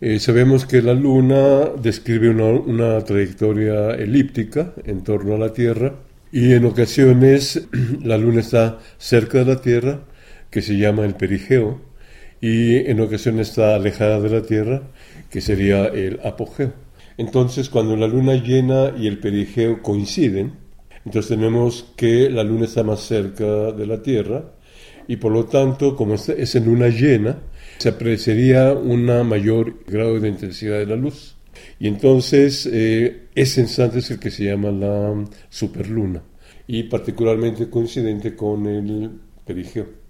Sabemos que la Luna describe una trayectoria elíptica en torno a la Tierra y en ocasiones la Luna está cerca de la Tierra, que se llama el perigeo, y en ocasiones está alejada de la Tierra, que sería el apogeo. Entonces, cuando la Luna llena y el perigeo coinciden, entonces tenemos que la Luna está más cerca de la Tierra y por lo tanto, como es en luna llena, se apreciaría un mayor grado de intensidad de la luz. Y entonces ese instante es el que se llama la superluna y particularmente coincidente con el perigeo.